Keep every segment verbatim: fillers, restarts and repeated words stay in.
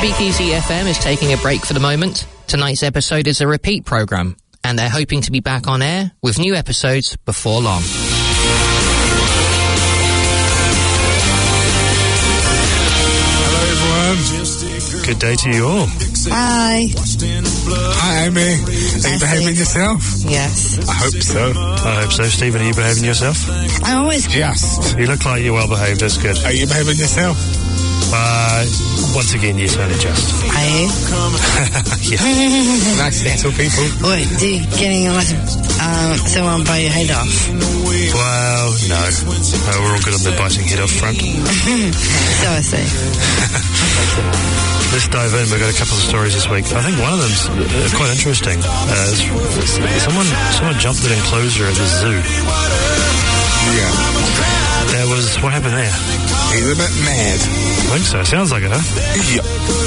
Speakeasy F M is taking a break for the moment. Tonight's episode is a repeat programme, and they're hoping to be back on air with new episodes before long. Hello everyone. Good day to you all. Hi. Hi Amy. Are you behaving yourself? Yes. I hope so. I hope so. Stephen, are you behaving yourself? I always... Just. You look like you're well behaved, that's good. Are you behaving yourself? Uh, once again, yes, only just. Are you? Yeah. Nice little people. Wait, do you getting a lot of um, someone bite your head off? Well, no. no. We're all good on the biting head off front. So I see. Let's dive in. We've got a couple of stories this week. I think one of them's uh, quite interesting. Uh, someone, someone jumped an enclosure at the zoo. Yeah. There was... What happened there? He's a bit mad. I think so. Sounds like it, huh? Yep.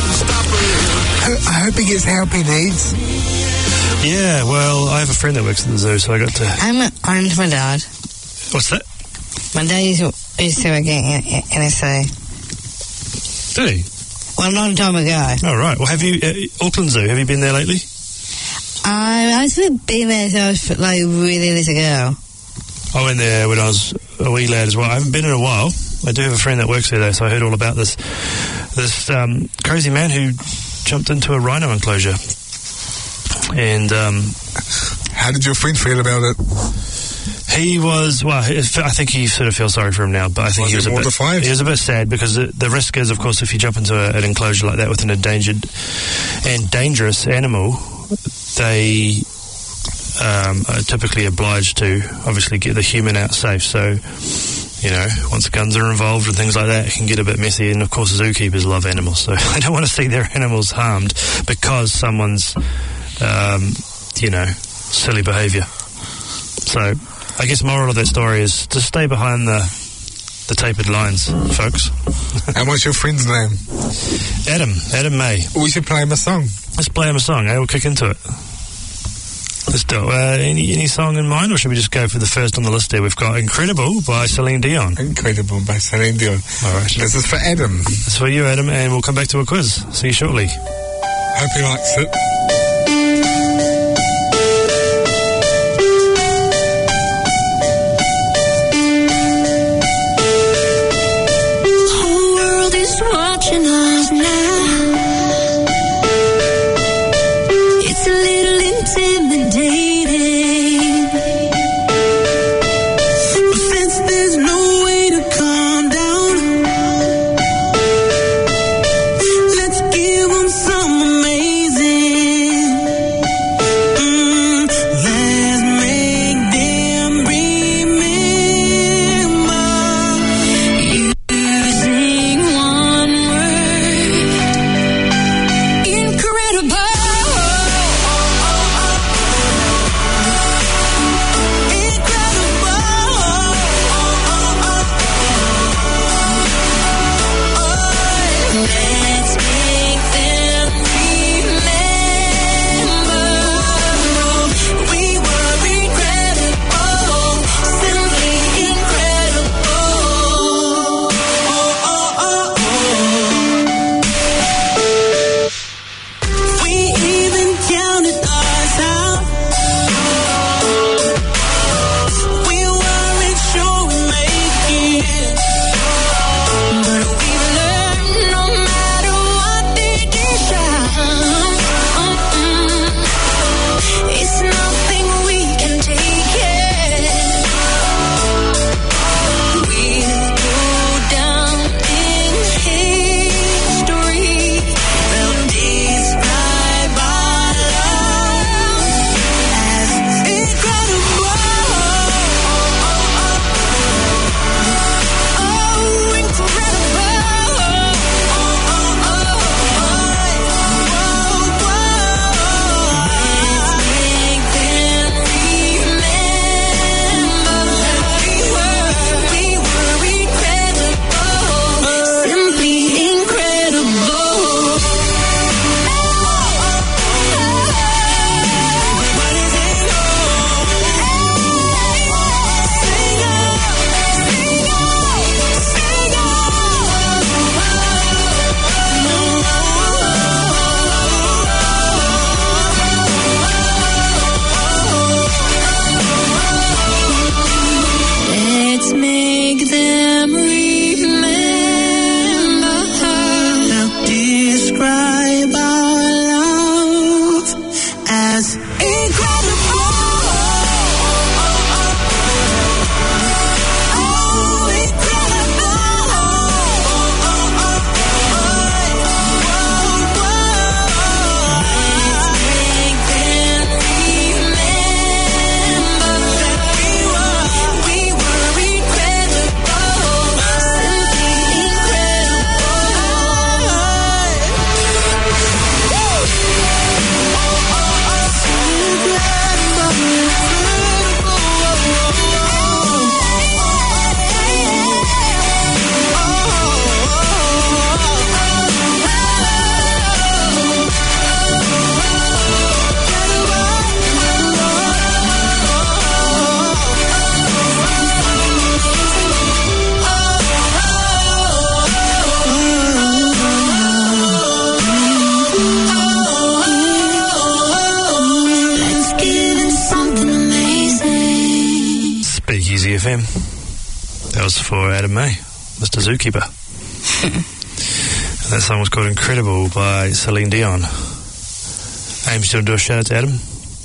I hope he gets help he needs. Yeah, well, I have a friend that works at the zoo, so I got to... I'm on to my dad. What's that? My dad used to, used to work in N S A. Did he? Well, a long time ago. Oh, right. Well, have you... Uh, Auckland Zoo, have you been there lately? Um, I've been there so I was, like, really little girl. I went there when I was a wee lad as well. I haven't been in a while. I do have a friend that works there, though, so I heard all about this this um, crazy man who jumped into a rhino enclosure. And um, how did your friend feel about it? He was, well, I think he sort of feels sorry for him now, but I think was he was a bit, he was a bit sad because the, the risk is, of course, if you jump into a, an enclosure like that with an endangered and dangerous animal, they um, are typically obliged to obviously get the human out safe. So, you know, once guns are involved and things like that, it can get a bit messy. And, of course, zookeepers love animals, so they don't want to see their animals harmed because someone's, um, you know, silly behaviour. So, I guess moral of that story is to stay behind the the tapered lines, folks. And what's your friend's name? Adam. Adam May. We should play him a song. Let's play him a song, eh? We'll kick into it. Let's do it. Uh, any, any song in mind, or should we just go for the first on the list there? We've got Incredible by Celine Dion. Incredible by Celine Dion. All right. This is for Adam. This is for you, Adam, and we'll come back to a quiz. See you shortly. Hope he likes it. Watching us now, it's a little intimidating, but since there's no way to calm down, let's give them some amazing. F M. That was for Adam May, Mister Zookeeper. That song was called Incredible by Celine Dion. Amy, still do a shout out to Adam?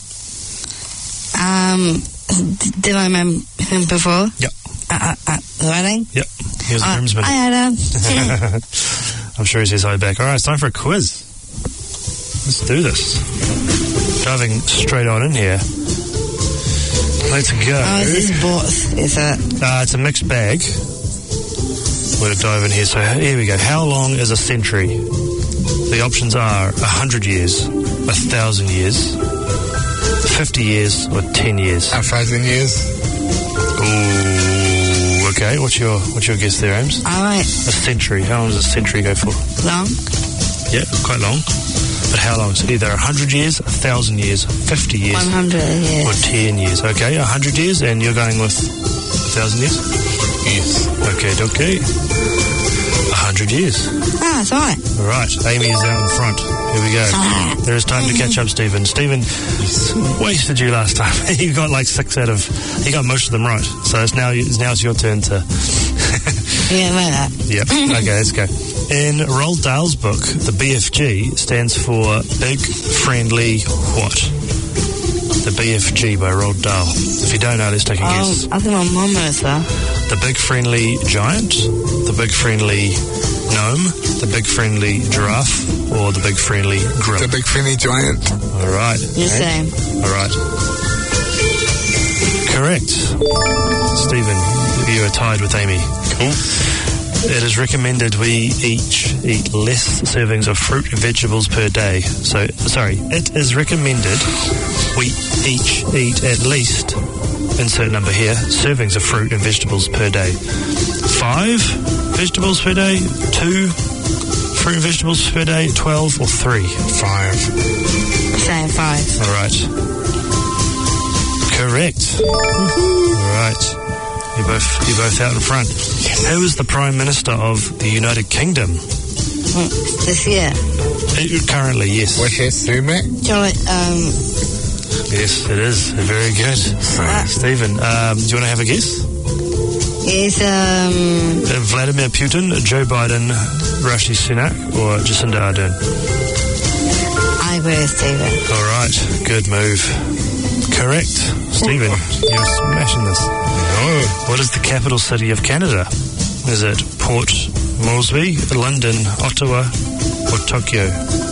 Um, did I remember him before? Yep. At, at, at the wedding? Yep. He was a Uh, groomsman. Hi, Adam. I'm sure he says hi back. All right, it's time for a quiz. Let's do this. Diving straight on in here. Let's go. Oh, is this both? Is it? Uh, it's a mixed bag. We're going to dive in here. So here we go. How long is a century? The options are one hundred years, one thousand years, fifty years, or ten years. A thousand years. Ooh, okay. What's your what's your guess there, Ames? All right. A century. How long does a century go for? Long? Yeah, quite long. But how long? So either one hundred years, one thousand years, fifty years, one hundred years. or ten years. Okay, one hundred years, and you're going with one thousand years? Yes. Okay, okay. one hundred years. Ah, that's all right. All right, Amy is out in front. Here we go. There is time to catch up, Stephen. Stephen wasted you last time. You got like six out of... You got most of them right. So it's now, it's now it's your turn to... Yeah, like that. Yep. Okay, let's go. In Roald Dahl's book, the B F G stands for Big Friendly what? The B F G by Roald Dahl. If you don't know, let's take a Oh, guess. I think my mum knows that. The Big Friendly Giant, the Big Friendly Gnome, the Big Friendly Giraffe, or the Big Friendly Grill? The big friendly giant. All right. You're Okay. saying. All right. Correct. Stephen, you are tied with Amy. Cool. It is recommended we each eat less servings of fruit and vegetables per day. So, sorry, it is recommended we each eat at least, insert number here, servings of fruit and vegetables per day. Five vegetables per day, two fruit and vegetables per day, twelve, or three? Five. Saying five. All right. Correct. All right. You're both, you're both out in front. Who is the Prime Minister of the United Kingdom? Mm, This year. Uh, Currently, yes. Rishi Sunak. Do you want, um, Yes, it is. Very good. Ah. Stephen, um, do you want to have a guess? is, um, Uh, Vladimir Putin, Joe Biden, Rishi Sunak, or Jacinda Ardern? I agree with Stephen. All right. Good move. Correct. Stephen, you're smashing this. No. What is the capital city of Canada? Is it Port Moresby, London, Ottawa, or Tokyo?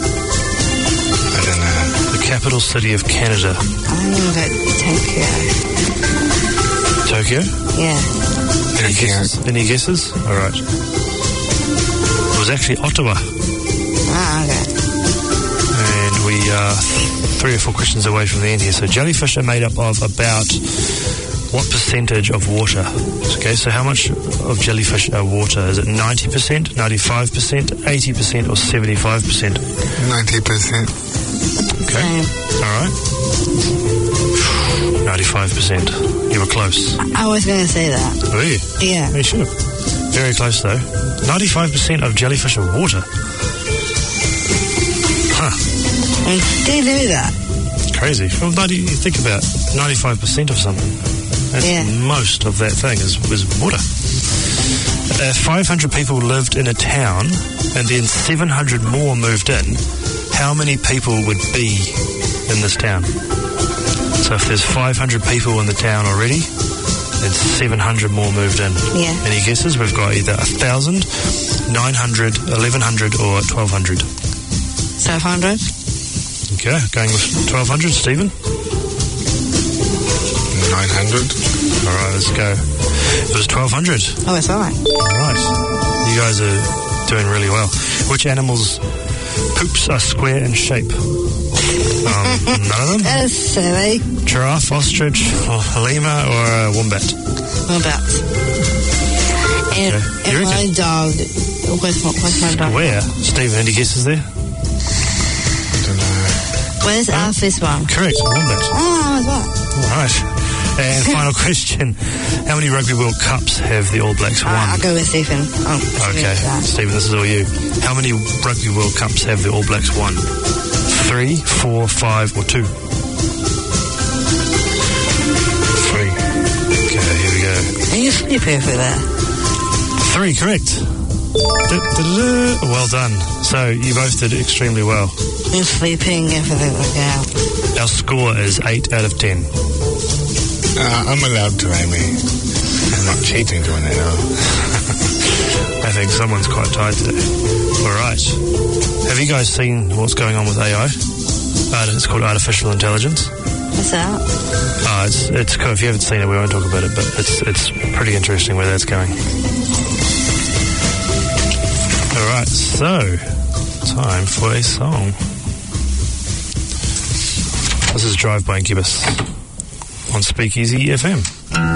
I don't know. The capital city of Canada. I'm going to go Tokyo. Tokyo? Yeah. Any Tokyo. guesses? Any guesses? All right. It was actually Ottawa. Ah, okay. And we are three or four questions away from the end here. So jellyfish are made up of about what percentage of water? Okay, so how much of jellyfish are water? Is it ninety percent, ninety-five percent, eighty percent, or seventy-five percent? Ninety percent. Okay. Same. All right. ninety-five percent. You were close. I was going to say that. Were you? Yeah. You should have. Very close, though. ninety-five percent of jellyfish are water. Huh. And do you do that? It's crazy. Well, ninety, you think about ninety-five percent of something. That's Yeah. most of that thing is, is water. Uh, five hundred people lived in a town, and then seven hundred more moved in. How many people would be in this town? So if there's five hundred people in the town already, then seven hundred more moved in. Yeah. Any guesses? We've got either one thousand, nine hundred, eleven hundred, or twelve hundred. twelve hundred? Okay, going with twelve hundred, Stephen. Nine hundred. All right, let's go. It was twelve hundred. Oh, it's all right. All right. You guys are doing really well. Which animals' poops are square in shape? Um, none of them? That is silly. Giraffe, ostrich, or lemur, or a wombat? What about? And, Okay. You and my reckon? dog, what's my, what's my dog? Where? Stephen, any guesses there? I don't know. Where's our first one? Correct, wombat. Oh, I was right. All right. And final question. How many Rugby World Cups have the All Blacks won? Uh, I'll go with Stephen. Oh, Okay, Stephen, this is all you. How many Rugby World Cups have the All Blacks won? Three, four, five, or two? Three. Okay, here we go. know. Are you sleepy over there? Three correct. Da-da-da-da. Well done. So you both did extremely well. You're sleeping, everything like that. Our score is eight out of ten. Uh, I'm allowed to, Amy. I'm not cheating doing it, though. I think someone's quite tired today. All right. Have you guys seen what's going on with A I? Uh, it's called artificial intelligence. What's that? Oh, it's it's cool. If you haven't seen it, we won't talk about it, but it's it's pretty interesting where that's going. All right, so time for a song. This is Drive by Incubus on Speakeasy F M.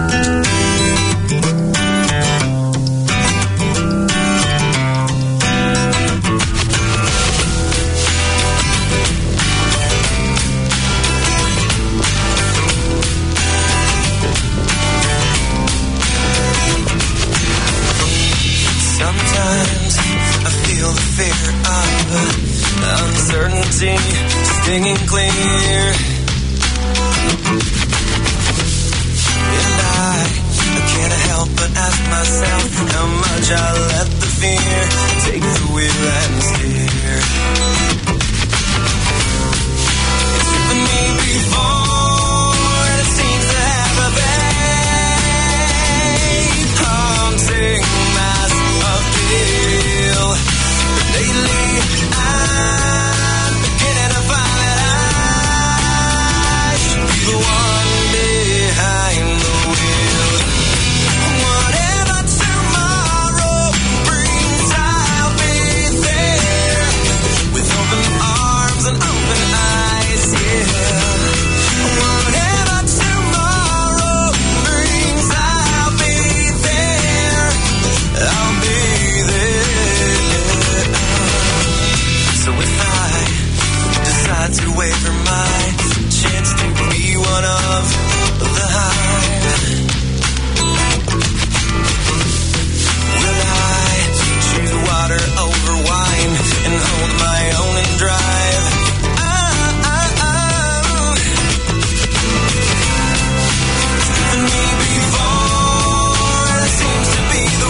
Uncertainty stinging clear, and I, I can't help but ask myself how much I let the fear take the wheel and steer. It's driven me before, and it seems to have a vague, haunting mass of appeal. Lately, I'm beginning to find that I should be the one behind the wheel. Whatever tomorrow brings, I'll be there with open arms and open eyes, yeah. Whatever tomorrow brings, I'll be there. I'll be there. So if I decide to waver my chance to be one of the hive, will I choose water over wine and hold my own and drive? Oh, oh, oh. It's driven me before, and it seems to be the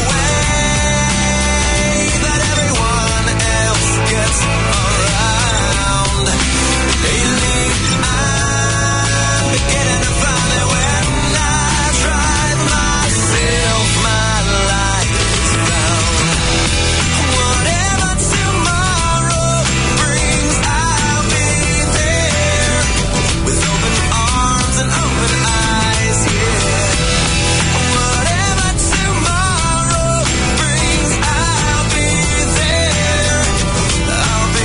way that everyone else gets around. Lately, I'm beginning to find that when I drive myself, my life is found. Whatever tomorrow brings, I'll be there with open arms and open eyes, yeah. Whatever tomorrow brings, I'll be there. I'll be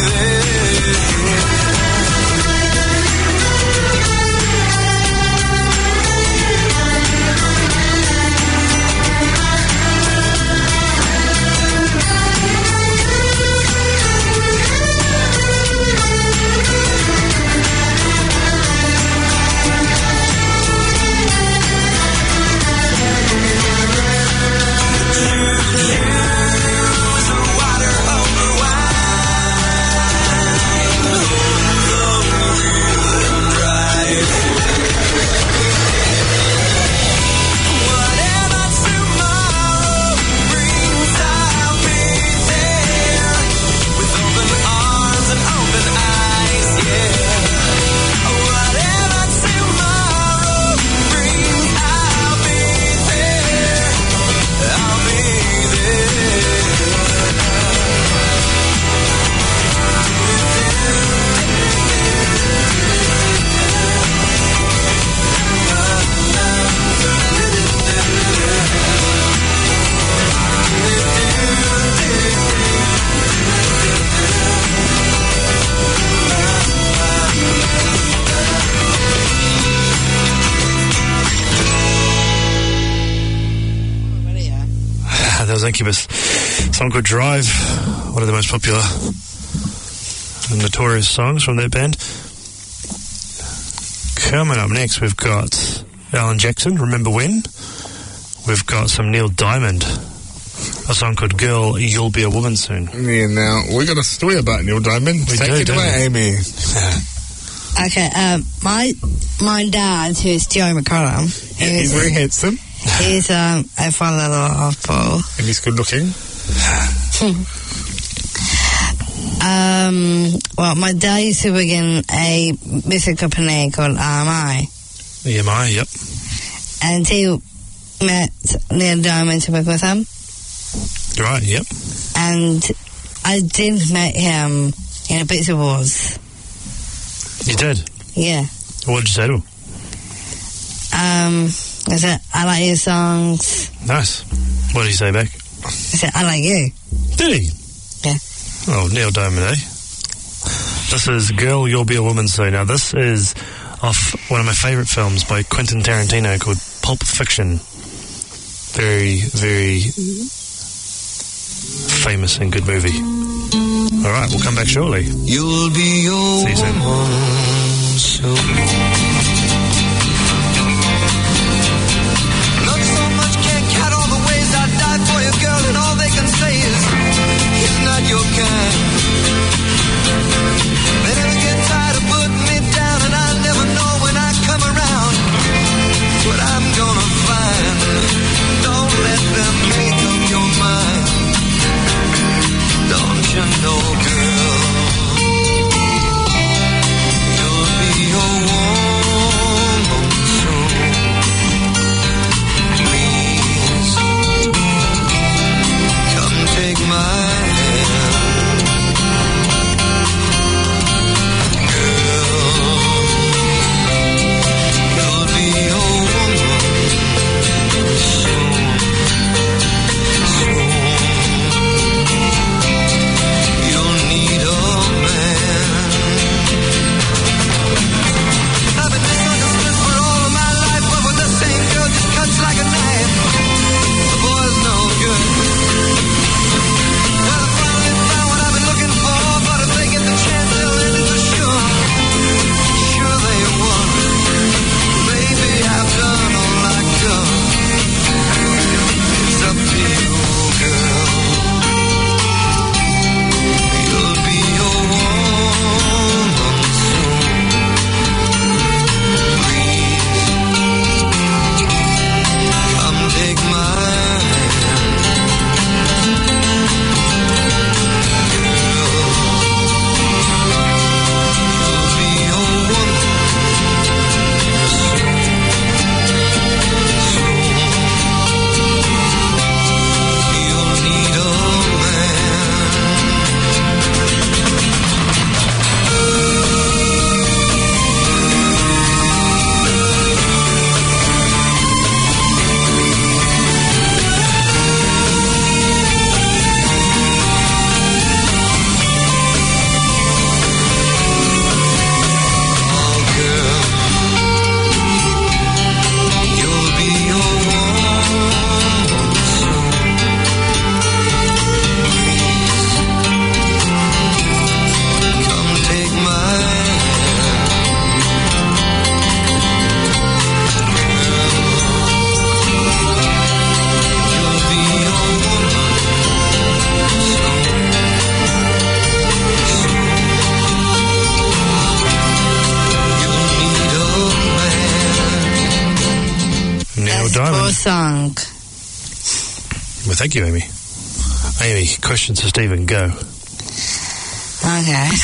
That was Incubus. A song called Drive, one of the most popular and notorious songs from that band. Coming up next, we've got Alan Jackson, Remember When? We've got some Neil Diamond, a song called Girl, You'll Be a Woman Soon. Yeah, now, we got a story about Neil Diamond. We Take do, it don't away, we? Amy. Okay, um, my my dad, who's Joe McCollum, Yeah, he's very handsome. He's um, a fun little oddball. And he's good looking. um, well, my dad used to work in a music company called R M I. E M I, yep. And he met Neil Diamond to work with him. Right, yep. And I did meet him in a Beats Awards. You did? Yeah. What did you say to him? Um, I said, I like your songs. Nice. What did he say back? I said, I like you. Did he? Yeah. Oh, Neil Diamond, eh? This is Girl, You'll Be a Woman Soon. Now, this is off one of my favourite films by Quentin Tarantino called Pulp Fiction. Very, very famous and good movie. All right, we'll come back shortly. You'll be your See you soon. woman soon. Love so much, can't count all the ways I died for you, girl, and all they can say is he's not your kind. They never get tired of putting me down, and I never know when I come around what I'm gonna find. Don't let them make up your mind. Don't you know, girl, you'll be your woman soon. Please, come take my hand. Girl, you'll be your woman soon. Soon. You'll need a man. I've been misunderstood for all of my life, but with the same girl just cuts like a knife. The boy's no good. Well, I finally found what I've been looking for, but if they get the chance, they'll end it for sure. Sure they won't. Baby, I've done all I could. It's up to you, girl. You'll be your woman soon. Please, come take my hand. Girl, you'll be your woman soon. Soon. You'll need a man. Oh, girl, you'll be your woman soon. Please, come take my hand. You'll be your woman soon. You'll need a man. Neil That's Diamond. poor song. Well, thank you, Amy. Amy, questions for Stephen, go. Okay.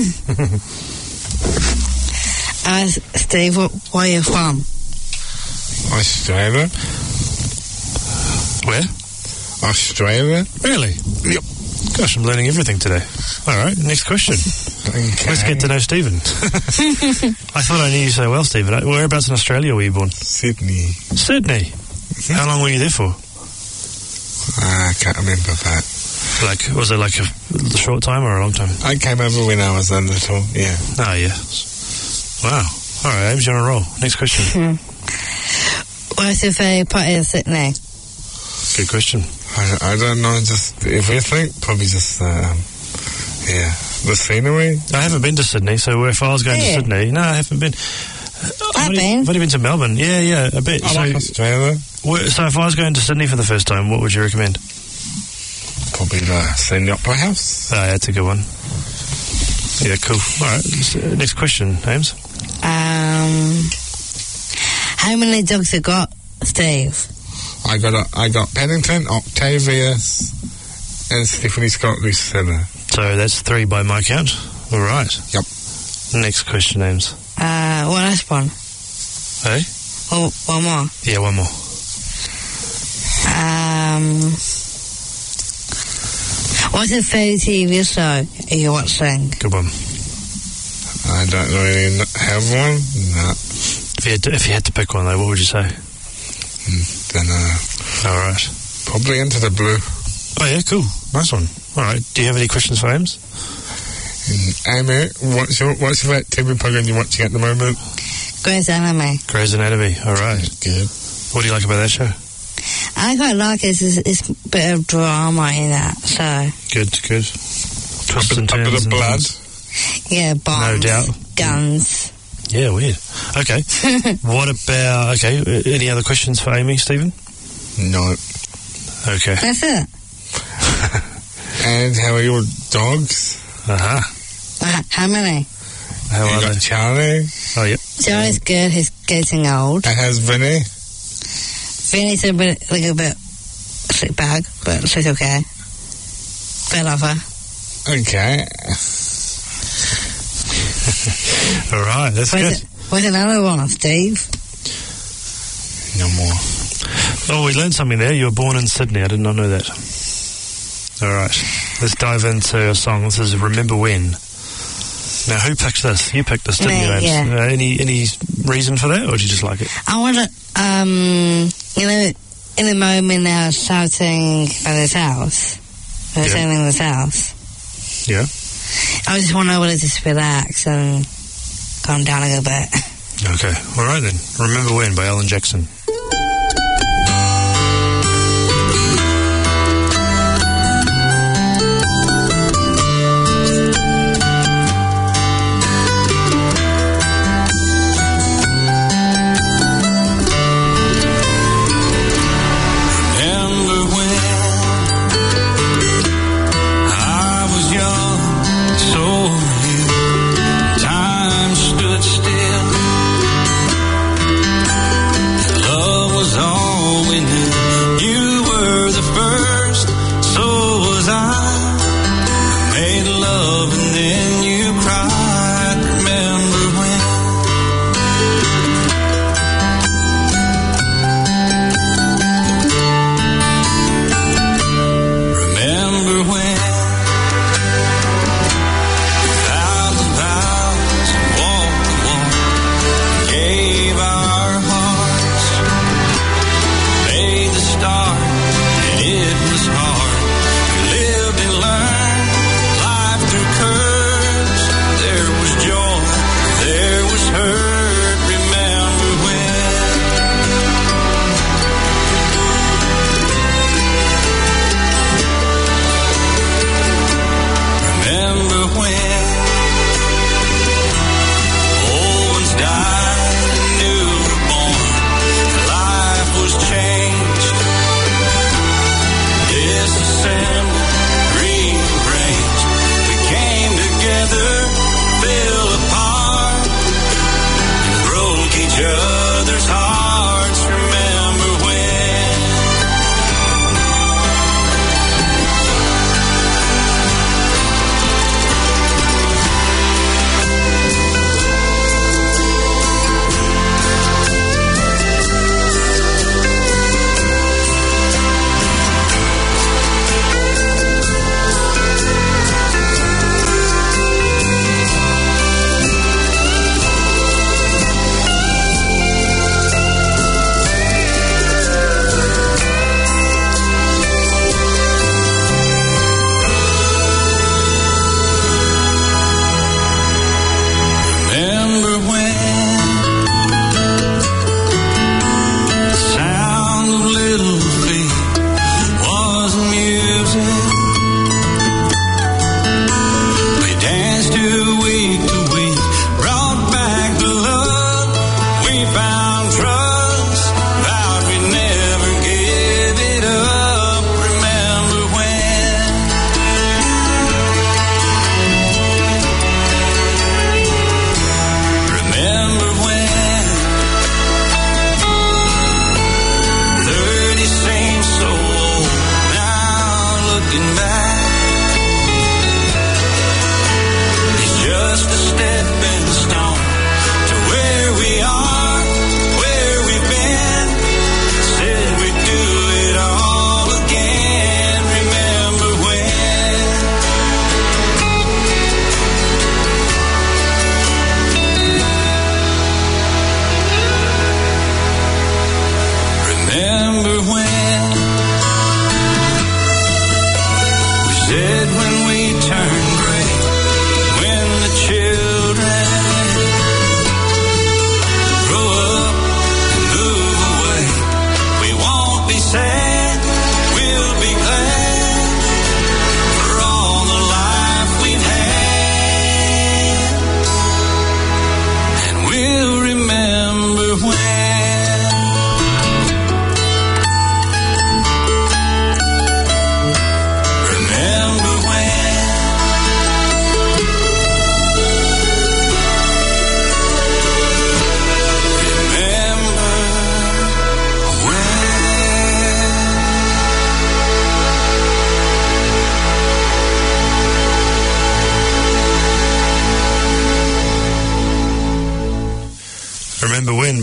uh, Steve, what, where are you from? Australia. Where? Australia. Really? Yep. Gosh, I'm learning everything today. All right, next question. Okay. Let's get to know Stephen. I thought I knew you so well, Stephen. Whereabouts in Australia were you born? Sydney. Sydney. How long were you there for? I can't remember that. Like, was it like a short time or a long time? I came over when I was a little, yeah. Oh, yeah. Wow. All right, Ames, you're on a roll. Next question. What's your favourite part of Sydney? Good question. I, I don't know, just everything. Probably just, um, yeah, the scenery. I haven't been to Sydney, so if I was going Yeah. to Sydney, no, I haven't been. I've only, been. I've only been to Melbourne. Yeah, yeah, a bit. I so, like Australia. wh- so if I was going to Sydney for the first time, what would you recommend? Probably the Sydney Opera House. Oh, that's a good one. Yeah, cool. All right, s- uh, next question, Ames. Um, how many dogs you got, Steve? I got a, I got Pennington, Octavius, and Stephanie Scott Lucilla. So that's three by my count. All right. Yep. Next question, Ames. Uh, one last one. Hey? Oh, one more. Yeah, one more. Um, what's a favourite T V show you're watching? Good one. I don't really kn- have one. No. If you had to, if you had to pick one, though, what would you say? Mm, don't know. All right. Probably Into the Blue. Oh, yeah, cool. Nice one. All right. Do you have any questions for Ames? And Amy, what's your what's your T V program you're watching at the moment? Grey's Anatomy. Grey's Anatomy. All right. Good. What do you like about that show? I quite like it. It's, it's a bit of drama in that, so... Good, good. Twists and A bit turns of and blood. things. Yeah, bombs. No doubt. Guns. Yeah, weird. Okay. What about... Okay, uh, any other questions for Amy, Stephen? No. Okay. That's it. And how are your dogs? Uh-huh. Uh, how many? How you are got they? Charlie. Oh, yep. Charlie's good. He's getting old. And how's Vinny? Vinny's a bit, like a bit sick bag, but she's okay. I love her. Okay. All right, that's Where's, good. it, where's another one, Steve? No more. Oh, we learned something there. You were born in Sydney. I did not know that. All right. Let's dive into a song. This is Remember When. Now, who picked this? You picked this, didn't Me, you, Ames? yeah. Uh, any any reason for that, or did you just like it? I want to, um, you know, in the moment now shouting at his house, or Yeah. singing in his house. Yeah. I just want to to just relax and calm down a little bit. Okay. All right, then. Remember When by Alan Jackson. Time stood still.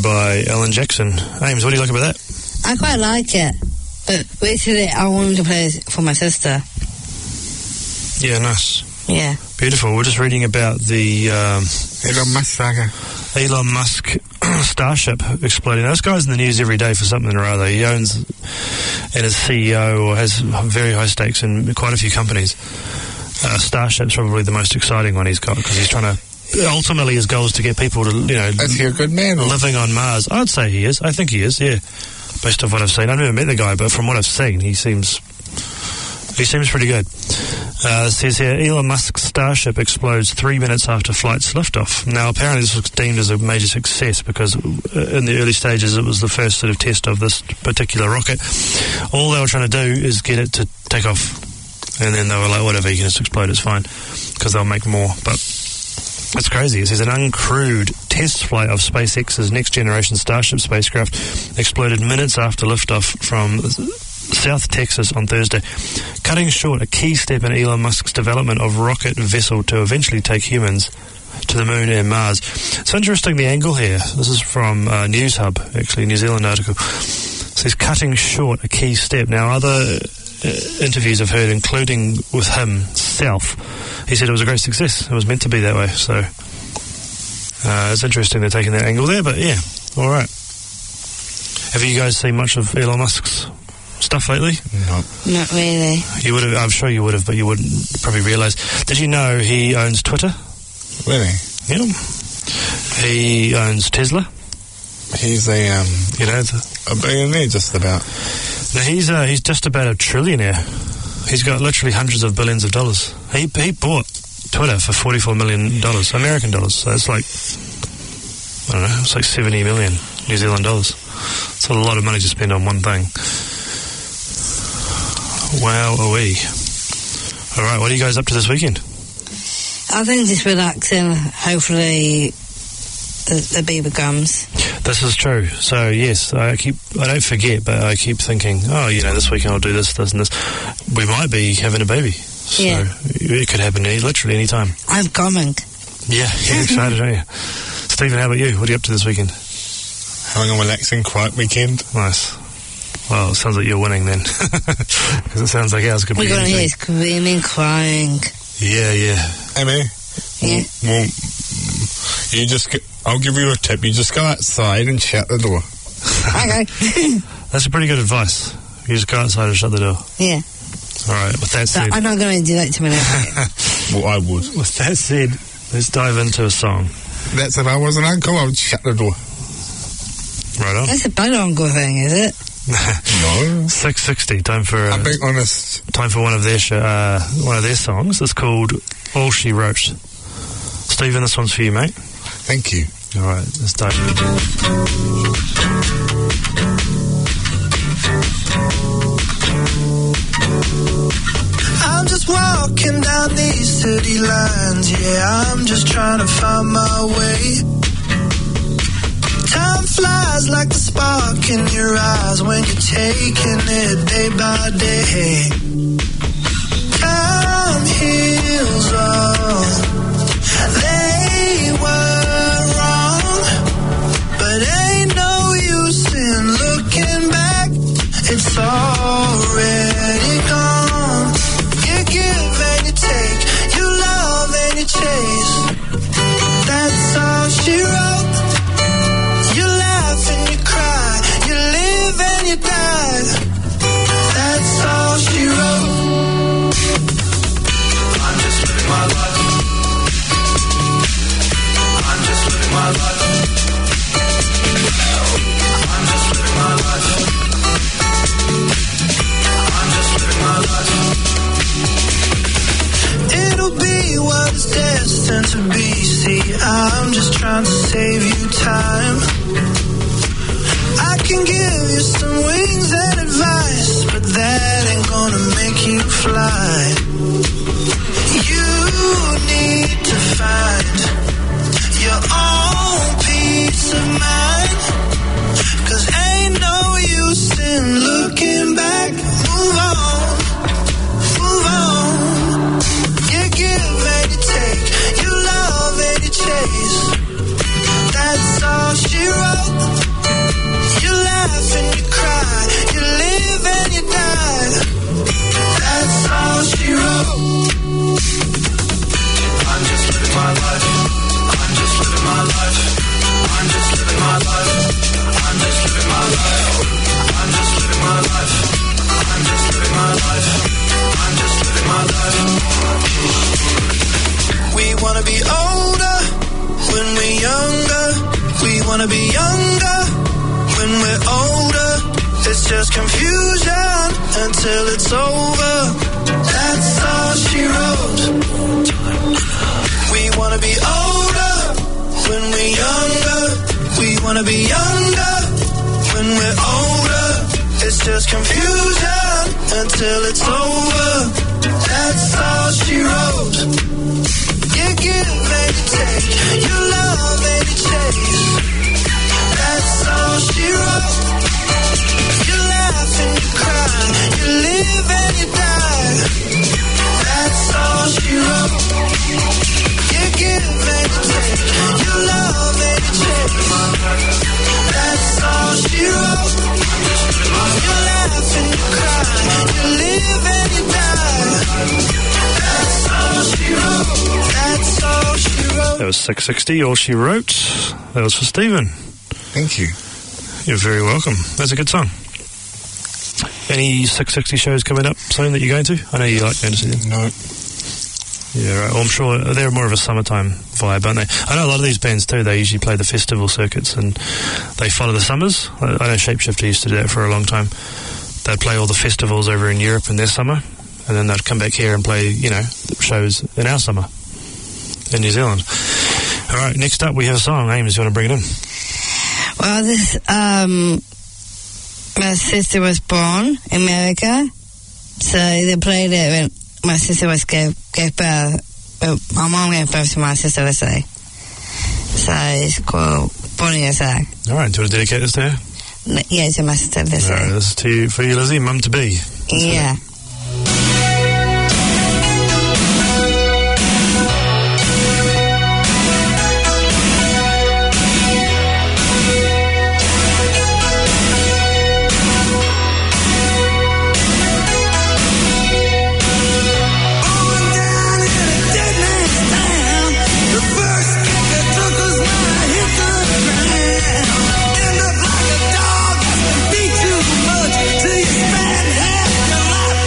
by Alan Jackson. Ames, what do you like about that? I quite like it, but basically I wanted to play it for my sister. Yeah, nice. Yeah. Beautiful. We're just reading about the um, Elon Musk saga. Elon Musk Starship exploding. Now, this guy's in the news every day for something or other. He owns and is C E O or has very high stakes in quite a few companies. Uh, Starship's probably the most exciting one he's got because he's trying to... Ultimately, his goal is to get people to, you know... Is he a good man? Or? Living on Mars. I'd say he is. I think he is, yeah. Based off what I've seen. I've never met the guy, but from what I've seen, he seems... He seems pretty good. Uh, it says here, Elon Musk's Starship explodes three minutes after flight's liftoff. Now, apparently this was deemed as a major success because in the early stages it was the first sort of test of this particular rocket. All they were trying to do is get it to take off. And then they were like, whatever, you can just explode, it's fine. Because they'll make more. But it's crazy. It says an uncrewed test flight of SpaceX's next-generation Starship spacecraft exploded minutes after liftoff from South Texas on Thursday, cutting short a key step in Elon Musk's development of rocket vessel to eventually take humans to the moon and Mars. It's interesting, the angle here. This is from uh, News Hub, actually, a New Zealand article. It says cutting short a key step. Now, other uh, interviews I've heard, including with himself, he said it was a great success. It was meant to be that way. So uh, it's interesting they're taking that angle there, but yeah, all right. Have you guys seen much of Elon Musk's stuff lately? No. Not really. You would have, I'm sure you would have, but you wouldn't probably realise. Did you know he owns Twitter? Really? Yeah. He owns Tesla. He's a, um... You know, the, a billionaire, just about. no, he's uh, he's just about a trillionaire. He's got literally hundreds of billions of dollars. He he bought Twitter for forty-four million dollars, American dollars. So it's like, I don't know, it's like seventy million New Zealand dollars. It's a lot of money to spend on one thing. Wow-a-wee. All right, what are you guys up to this weekend? I think just relaxing. Hopefully the, the baby comes. This is true. So, yes, I keep, I don't forget, but I keep thinking, oh, you know, this weekend I'll do this, this and this. We might be having a baby. So Yeah. it could happen any, literally any time. I'm coming. Yeah, you're excited, aren't you? Stephen, how about you? What are you up to this weekend? Having a relaxing, quiet weekend. Nice. Well, it sounds like you're winning then. Because it sounds like ours could We're be going to hear anything. screaming, crying. Yeah, yeah. Hey, man. Yeah. Well, you just... Go, I'll give you a tip. You just go outside and shut the door. Okay. That's a pretty good advice. You just go outside and shut the door. Yeah. All right, with that So said... I'm not going to do that to me. Well, I would. With that said, let's dive into a song. That's if I was an uncle, I would shut the door. Right on. That's a bad uncle thing, is it? No. six sixty, time for... Uh, I'm being honest. time for one of their sh- uh, one of their songs. It's called All She Wrote. Stephen, this one's for you, mate. Thank you. All right, let's dive. I'm just walking down these city lines, yeah, I'm just trying to find my way. Time flies like the spark in your eyes when you're taking it day by day. Time heals all. They were wrong, but ain't no use in looking back. It's already gone. You give and you take, you love and you chase. That's all she wrote. You laugh and you cry, you live and you die. That's all she wrote. I'm just living my life. I'm just living my life. I'm just living my life. I'm just living my life. It'll be what it's destined to be. See, I'm just trying to save you time. I can give you some wings and advice, but that ain't gonna make you fly. You need to find your own peace of mind, 'cause ain't no use in looking back. Move on, move on. You give and you take, you love and you chase. That's all she wrote. wanna be older when we're younger. We wanna be younger when we're older. It's just confusion until it's over. That's all she wrote. We wanna be older when we're younger. We wanna be younger when we're older. It's just confusion until it's over. That's all she wrote. You give and you take, you love and you chase. That's all she wrote. You laugh and you cry, you live and you die. That's all she wrote. You give and you take, you love and you chase. That's all she wrote. You laugh and you cry, you live and you die. That's all she wrote. That's all she wrote. That was six sixty, All She Wrote. That was for Stephen. Thank you. You're very welcome. That's a good song. Any six sixty shows coming up soon that you're going to? I know you like going to see them. No. Yeah, right. Well, I'm sure they're more of a summertime vibe, aren't they? I know a lot of these bands too, they usually play the festival circuits and they follow the summers. I, I know Shapeshifter used to do that for a long time. They'd play all the festivals over in Europe in their summer, and then they'd come back here and play, you know, shows in our summer in New Zealand. All right, next up we have a song. Ames, you want to bring it in? Well, this, um, my sister was born in America, so they played it when my sister was gave, gave birth. Well, my mom gave birth to my sister, let's say. So it's called Born in U S A. All right, do you want to dedicate this to her? N- Yeah, to my sister, let's All right, say. this is to you, for you, Lizzie, mum to be. Yeah. Beat too much till you spend half your life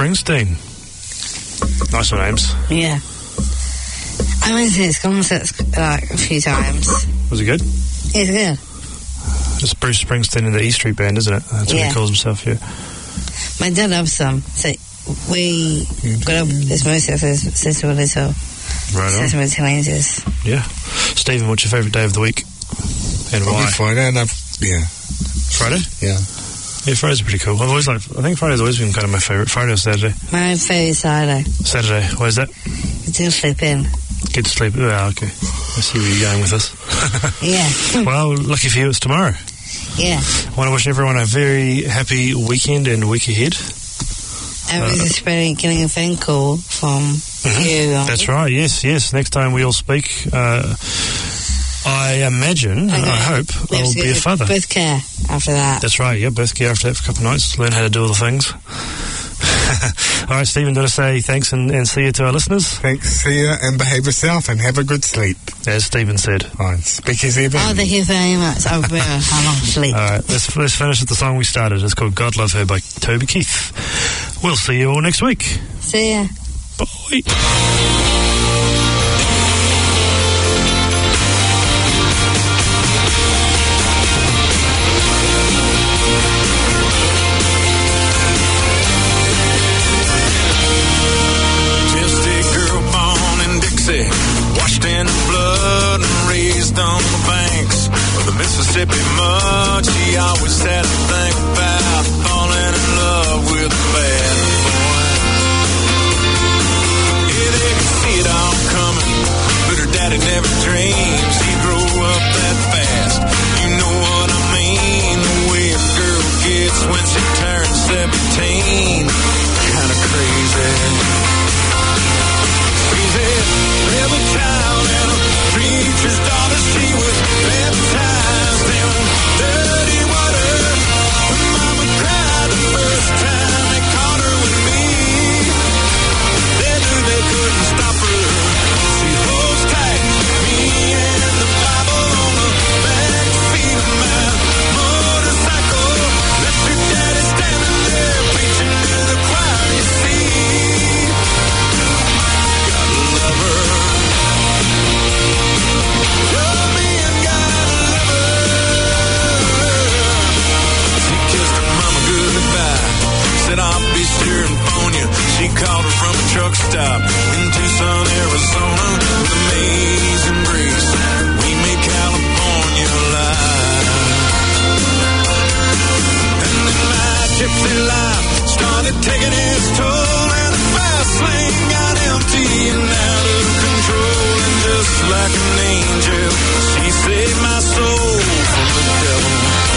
Springsteen. Nice names. Yeah. I went to his concerts like a few times. Was he good? He's good. It's Bruce Springsteen in the E Street Band, isn't it? That's what Yeah. he calls himself, yeah. My dad loves them. So we got up this most of his sister with his Right on. Sesame teenagers. Yeah. Stephen, what's your favourite day of the week? And Probably why? Friday, and I've, yeah. Friday? Yeah. Yeah, Friday's pretty cool. I've always liked, I think Friday's always been kind of my favourite. Friday or Saturday? My favourite Saturday. Saturday. Why is that? I do sleep in. Get to sleep. Oh, okay. I see where you're going with this. Yeah. Well, lucky for you, it's tomorrow. Yeah. I want to wish everyone a very happy weekend and week ahead. I was just really getting a phone call from Mhm. you. um, That's right, yes, yes. Next time we all speak, uh, I imagine, Okay. I hope, We have I'll to be get a father. birth care after that. That's right, yeah, birth care after that for a couple of nights, learn how to do all the things. All right, Stephen, do I say thanks and, and see you to our listeners? Thanks, see you, and behave yourself, and have a good sleep. As Stephen said. Fine. Speak easy then. Oh, thank you very much. I will have long sleep. All right, let's, let's finish with the song we started. It's called God Love Her by Toby Keith. We'll see you all next week. See ya. Bye. Just a girl born in Dixie, washed in blood and raised on the banks of the Mississippi mud. She always had a thing about falling in love with a bad boy. Yeah, they could see it all coming, but her daddy never dreams he'd grow up that fast. You know what I mean? The way a girl gets when she turns seventeen, kinda crazy. She's a rebel child and a preacher's daughter. She was baptized in dirty water. Her mama cried the first time they caught her with me. They knew they couldn't stop her. She holds tight, me and the Bible on the back seat of my motorcycle. Left her daddy standing there preaching to the choir. You see, gotta love her. Love me and gotta love her. She kissed her mama goodbye, said I'll be sure and phone you. She called her from a truck stop in Tucson, Arizona, with amazing grace. We made California alive. And then my gypsy life started taking its toll, and the fast lane got empty and out of control. And just like an angel, she saved my soul from the devil.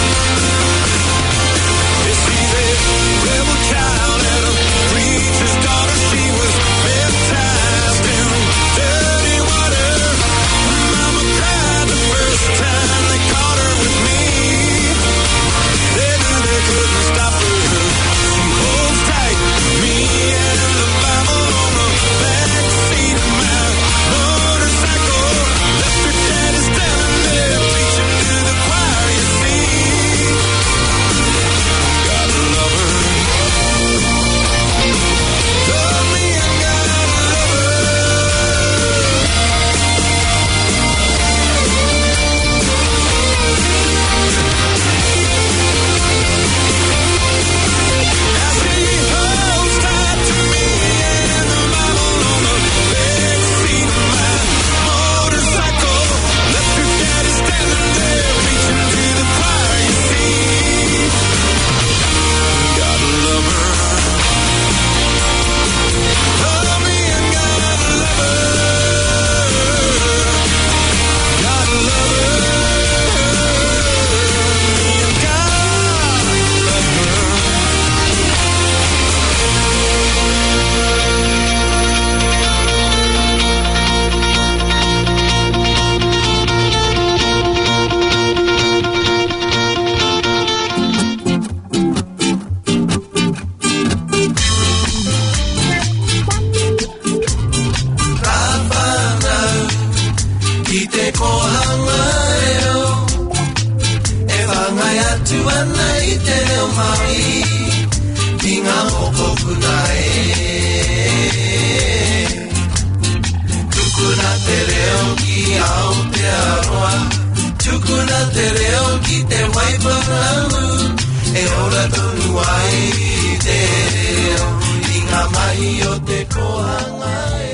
Yeah, she's a rebel child and a preacher's daughter. She was baptized in dirty water. Mama cried the first time they caught her with me. They knew they couldn't stop her. She holds tight, me and the Bible on the back seat of my motorcycle. Left her daddy standing there preaching to the choir. You see, gotta love her. Love me and gotta love her. Now she holds tight to me and the Bible on the back seat of my motorcycle. Left her daddy standing there preaching to the choir. You see, gotta love her. Love me and gotta love her. Gotta love her. Me and gotta love her. I te kohanga reo e whangai atu ana i te reo mai ki ngā moko puta e Aotearoa Tukuna te reo ki te waipangamu E ora tonu ai te reo I ngā mahi o te kohanga e